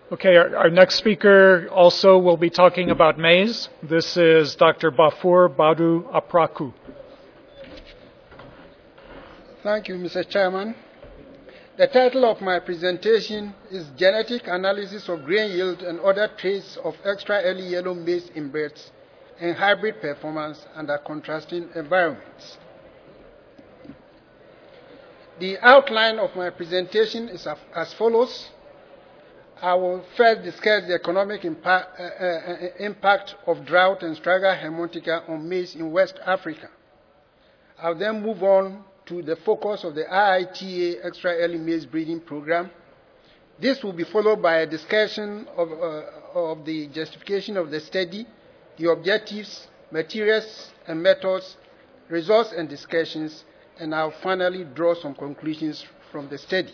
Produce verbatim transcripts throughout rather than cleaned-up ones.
Okay, our, our next speaker also will be talking about maize. This is Doctor Bafur Badu Apraku. Thank you, Mister Chairman. The title of my presentation is Genetic Analysis of Grain Yield and Other Traits of Extra Early Yellow Maize Inbreds and Hybrid Performance Under Contrasting Environments. The outline of my presentation is as follows. I will first discuss the economic impact, uh, uh, impact of drought and Striga hermontica on maize in West Africa. I'll then move on to the focus of the I I T A Extra Early Maize Breeding Program. This will be followed by a discussion of, uh, of the justification of the study, the objectives, materials and methods, results and discussions, and I'll finally draw some conclusions from the study.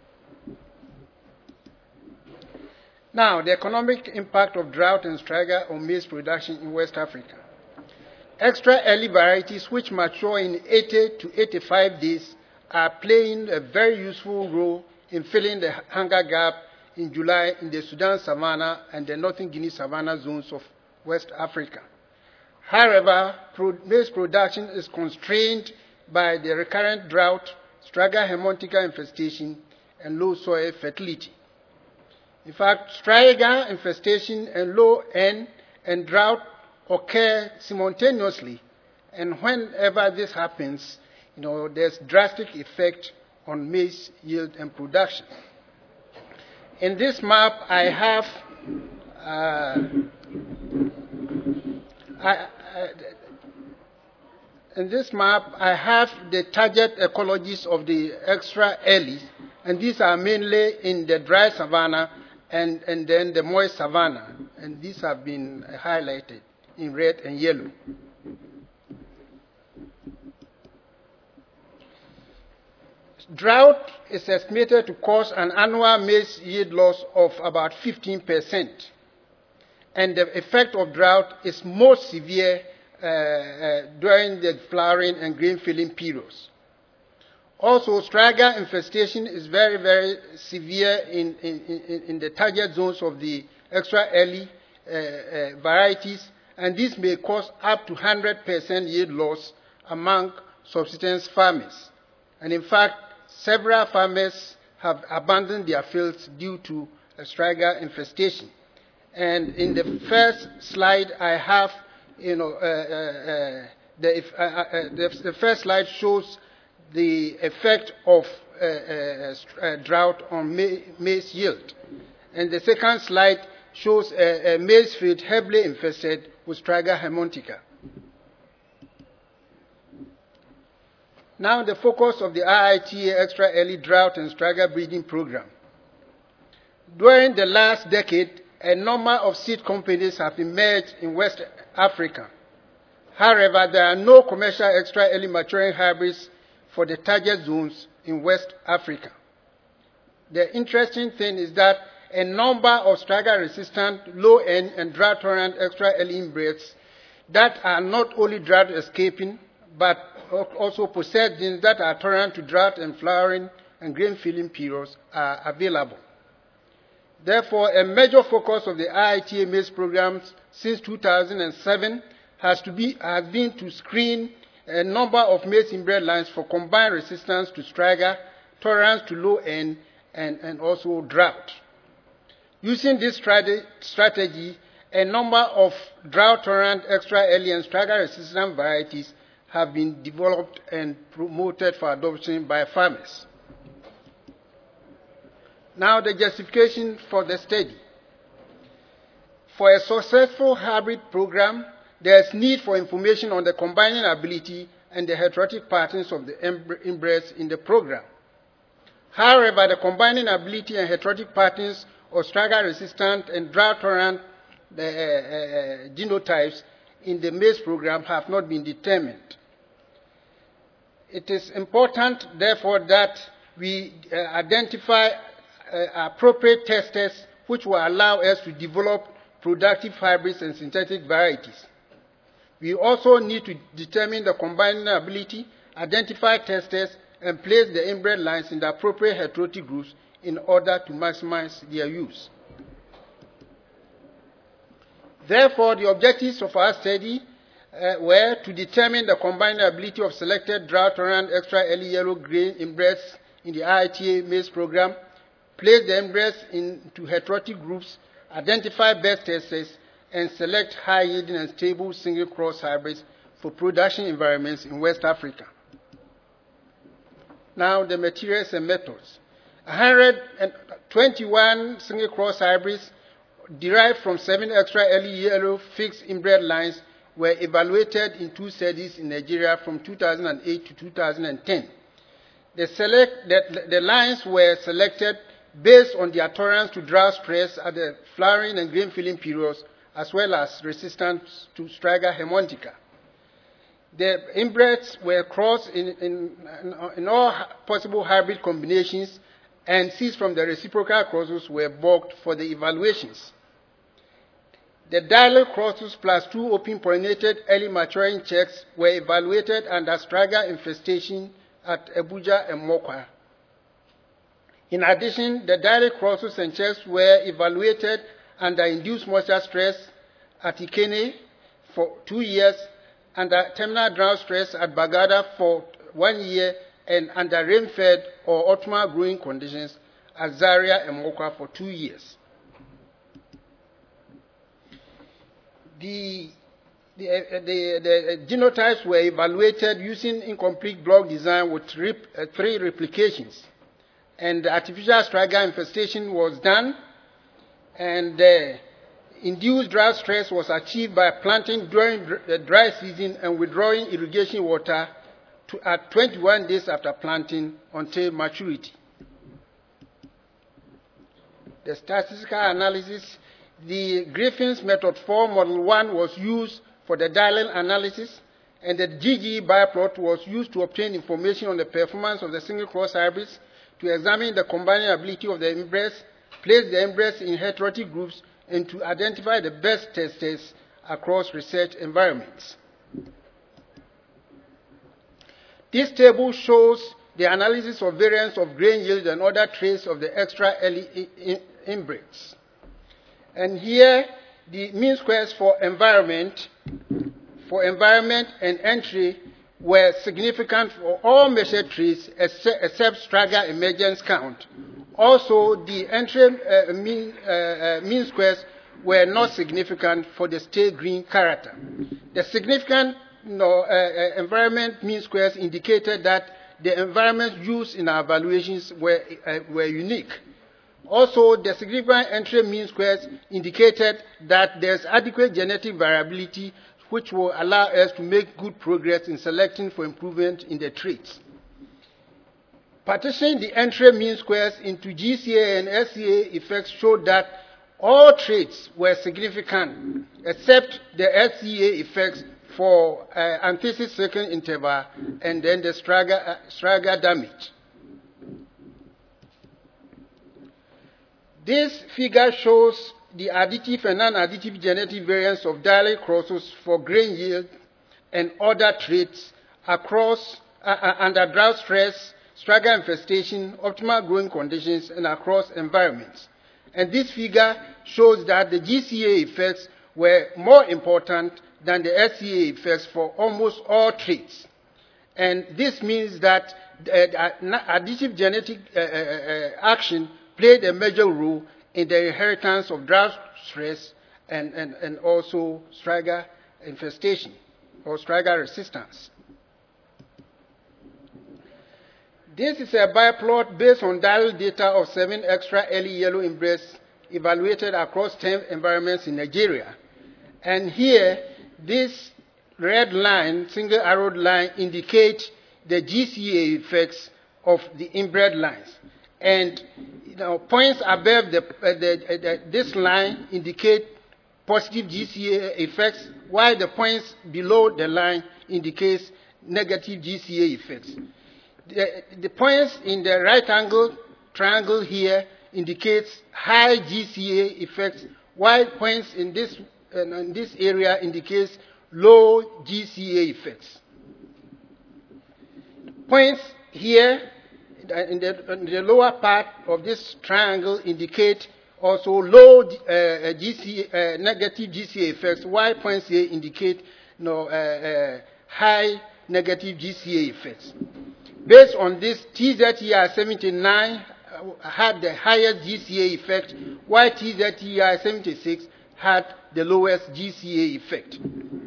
Now, the economic impact of drought and Striga on maize production in West Africa. Extra early varieties which mature in eighty to eighty-five days are playing a very useful role in filling the hunger gap in July in the Sudan savanna and the Northern Guinea savanna zones of West Africa. However, maize production is constrained by the recurrent drought, Striga hermontica infestation, and low soil fertility. In fact, Striga infestation and low N and drought occur simultaneously, and whenever this happens, you know, there's drastic effect on maize yield and production. In this map, I have uh, I, I, in this map, I have the target ecologies of the extra early, and these are mainly in the dry savanna and, and then the moist savanna, and these have been highlighted in red and yellow. Drought is estimated to cause an annual maize yield loss of about fifteen percent, and the effect of drought is most severe uh, uh, during the flowering and grain filling periods. Also, Striga infestation is very, very severe in, in, in, in the target zones of the extra early uh, uh, varieties, and this may cause up to one hundred percent yield loss among subsistence farmers. And in fact, several farmers have abandoned their fields due to a Striga infestation. And in the first slide, I have, you know, uh, uh, uh, the, if, uh, uh, the, the first slide shows the effect of uh, uh, uh, drought on ma maize yield. And the second slide shows a, a maize field heavily infested with Striga hermontica. Now the focus of the I I T A Extra Early Drought and Striga Breeding Program. During the last decade, a number of seed companies have emerged in West Africa. However, there are no commercial extra early maturing hybrids for the target zones in West Africa. The interesting thing is that a number of Striga-resistant, low-N and drought-tolerant extra early inbreds that are not only drought-escaping, but also possess genes that are tolerant to drought and flowering and grain filling periods are available. Therefore, a major focus of the I I T A maize programs since two thousand seven has, to be, has been to screen a number of maize inbred lines for combined resistance to Striga, tolerance to low N, and, and also drought. Using this strategy, a number of drought-tolerant extra early and Striga-resistant varieties have been developed and promoted for adoption by farmers. Now, the justification for the study. For a successful hybrid program, there is need for information on the combining ability and the heterotic patterns of the inbreds in the program. However, the combining ability and heterotic patterns of Striga-resistant and drought-tolerant uh, uh, genotypes in the maize program have not been determined. It is important, therefore, that we uh, identify uh, appropriate testers which will allow us to develop productive hybrids and synthetic varieties. We also need to determine the combining ability, identify testers, and place the inbred lines in the appropriate heterotic groups in order to maximize their use. Therefore, the objectives of our study uh, were to determine the combined ability of selected drought-tolerant extra early yellow grain inbreds in the I I T A maize program, place the inbreds into heterotic groups, identify best testers, and select high-yielding and stable single-cross hybrids for production environments in West Africa. Now, the materials and methods. one hundred twenty-one single-cross hybrids derived from seven extra early yellow fixed inbred lines were evaluated in two studies in Nigeria from two thousand eight to two thousand ten. The, select, the, the lines were selected based on their tolerance to drought stress at the flowering and grain filling periods, as well as resistance to Striga hermontica. The inbreds were crossed in, in, in all possible hybrid combinations, and seeds from the reciprocal crosses were bulked for the evaluations. The dialect crosses plus two open pollinated early maturing checks were evaluated under Striga infestation at Abuja and Mokwa. In addition, the dialect crosses and checks were evaluated under induced moisture stress at Ikene for two years, under terminal drought stress at Bagada for one year, and under rain-fed or optimal growing conditions at Zaria and Mokwa for two years. The, the, uh, the, the genotypes were evaluated using incomplete block design with rep, uh, three replications. And the artificial Striga infestation was done, and the induced drought stress was achieved by planting during the dry season and withdrawing irrigation water to, at twenty-one days after planting until maturity. The statistical analysis, the Griffin's method four model one was used for the dialing analysis, and the G G E bioplot was used to obtain information on the performance of the single cross hybrids, to examine the combining ability of the inbreds, place the inbreds in heterotic groups, and to identify the best testers across research environments. This table shows the analysis of variance of grain yield and other traits of the extra early inbreds. And here, the mean squares for environment, for environment and entry were significant for all measured traits except Striga emergence count. Also, the entry uh, mean, uh, uh, mean squares were not significant for the stay green character. The significant you know, uh, uh, environment mean squares indicated that the environments used in our evaluations were, uh, were unique. Also, the significant entry mean squares indicated that there's adequate genetic variability which will allow us to make good progress in selecting for improvement in the traits. Partitioning the entry mean squares into G C A and S C A effects showed that all traits were significant except the S C A effects for uh, antithesis second interval and then the Striga, uh, Striga damage. This figure shows the additive and non-additive genetic variance of dialect crosses for grain yield and other traits across uh, uh, under drought stress, Striga infestation, optimal growing conditions, and across environments. And this figure shows that the G C A effects were more important than the S C A effects for almost all traits. And this means that uh, additive genetic uh, uh, action played a major role in the inheritance of drought stress and, and, and also Striga infestation or Striga resistance. This is a bioplot based on dial data of seven extra early yellow inbreds evaluated across ten environments in Nigeria. And here, this red line, single arrowed line, indicates the G C A effects of the inbred lines. And you know, points above the, uh, the, uh, the, this line indicate positive G C A effects, while the points below the line indicates negative G C A effects. The, the points in the right angle triangle here indicates high G C A effects, while points in this, uh, in this area indicates low G C A effects. Points here in the, in the lower part of this triangle indicate also low uh, G C, uh, negative G C A effects, while points here indicate you know, uh, uh, high negative G C A effects. Based on this, T Z E R seventy-nine had the highest G C A effect, while T Z E R seventy-six had the lowest G C A effect.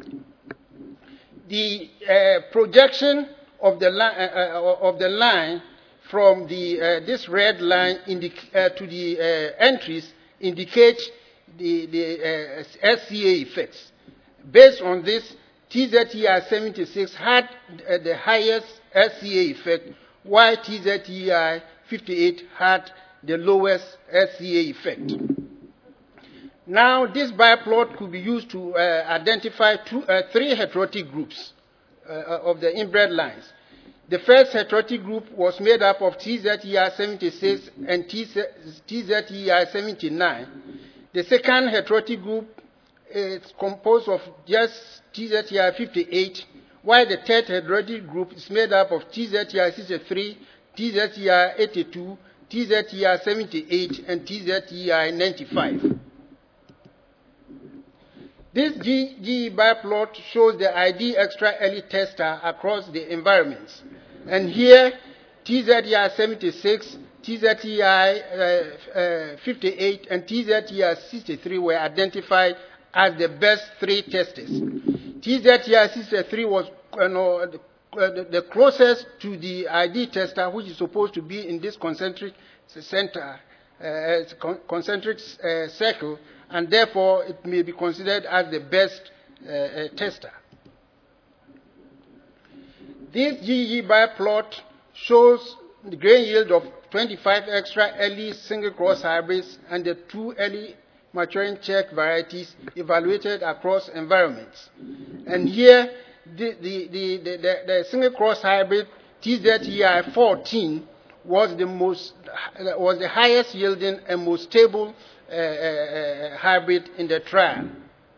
The uh, projection of the, li uh, of the line from the, uh, this red line uh, to the uh, entries indicates the, the uh, S C A effects. Based on this, T Z E R seventy-six had uh, the highest S C A effect, while T Z E R fifty-eight had the lowest S C A effect. Now, this biplot could be used to uh, identify two, uh, three heterotic groups uh, of the inbred lines. The first heterotic group was made up of T Z E R seventy-six and T Z E R seventy-nine. The second heterotic group is composed of just T Z E R fifty-eight, while the third heterotic group is made up of T Z E R sixty-three, T Z E R eighty-two, T Z E R seventy-eight, and T Z E R ninety-five. This G E biplot shows the I D extra early tester across the environments. And here, T Z E R seventy-six, T Z E R uh, uh, fifty-eight, and T Z E R sixty-three were identified as the best three testers. T Z E R sixty-three was you know, the, uh, the closest to the I D tester, which is supposed to be in this concentric center, uh, concentric uh, circle, and therefore it may be considered as the best uh, uh, tester. This G E biplot shows the grain yield of twenty-five extra early single cross hybrids and the two early maturing check varieties evaluated across environments. And here, the, the, the, the, the, the single cross hybrid T Z E R fourteen was the most was the highest yielding and most stable uh, uh, hybrid in the trial.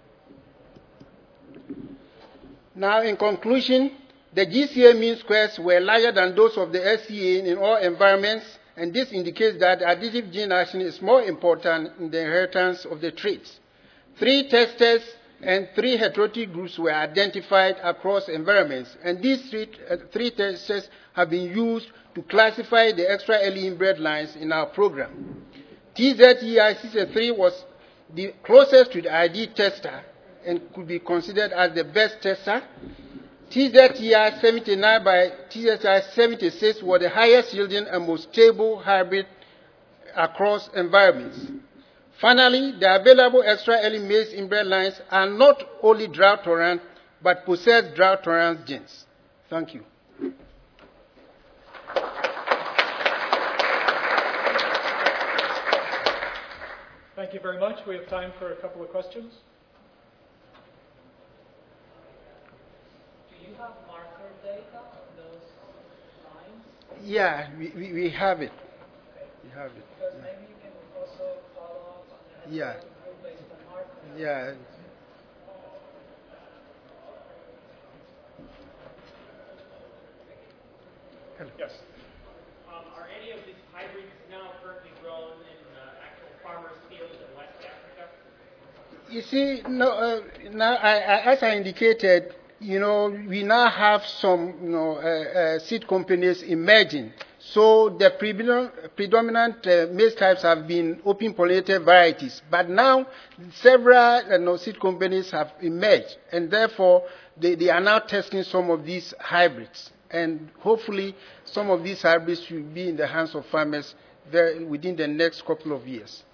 Now, in conclusion, the G C A mean squares were larger than those of the S C A in all environments, and this indicates that additive gene action is more important in the inheritance of the traits. Three testers and three heterotic groups were identified across environments, and these three, uh, three testers have been used to classify the extra early inbred lines in our program. T Z E R sixty-three was the closest to the I D tester and could be considered as the best tester. T Z E R seventy-nine by T Z E R seventy-six were the highest yielding and most stable hybrid across environments. Finally, the available extra early maize inbred lines are not only drought tolerant, but possess drought tolerance genes. Thank you. Thank you very much. We have time for a couple of questions. Do you have marker data on those lines? Yeah, we, we, we have it. Okay. We have it. Because maybe you can also follow up on the Yeah. group based on markers. Yeah. Hello. Yes. Um, are any of these hybrids now currently grown in uh, actual farmers' fields in West Africa? You see, no, uh, now, I, I, as I indicated, you know, we now have some, you know, uh, uh, seed companies emerging. So the predominant, predominant uh, maize types have been open pollinated varieties. But now several you know, seed companies have emerged, and therefore they, they are now testing some of these hybrids. And hopefully some of these hybrids will be in the hands of farmers very, within the next couple of years.